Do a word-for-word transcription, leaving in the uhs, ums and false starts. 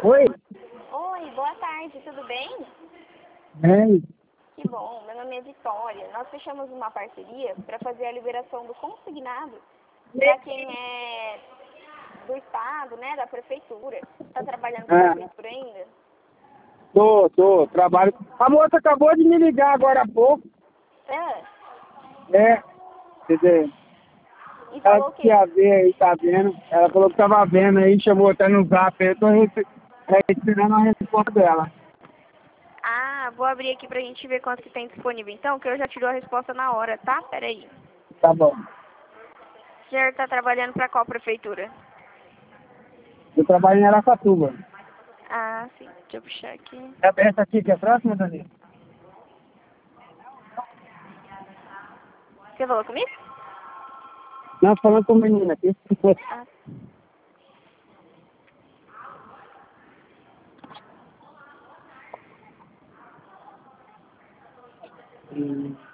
Oi? Oi, boa tarde, tudo bem? Bem, Que bom, meu nome é Vitória. Nós fechamos uma parceria para fazer a liberação do consignado para quem é do estado, né, da prefeitura. Está trabalhando com a ah, prefeitura ainda? tô, tô, trabalho. A moça acabou de me ligar agora há pouco. É. É, quer dizer, E ela falou o disse que quê? ia ver aí, tá vendo. Ela falou que tava vendo aí, chamou até no zap. Eu tô rece- é, esperando a resposta dela. Ah, vou abrir aqui pra gente ver quanto que tem disponível. Então, que eu já tirou a resposta na hora, tá? Peraí. Tá bom. O senhor está trabalhando para qual prefeitura? Eu trabalho em Aracatuba. Ah, sim. Deixa eu puxar aqui. É essa aqui que é próxima, Dani? Você falou comigo? Não, falando com menina aqui. Ah, Hum.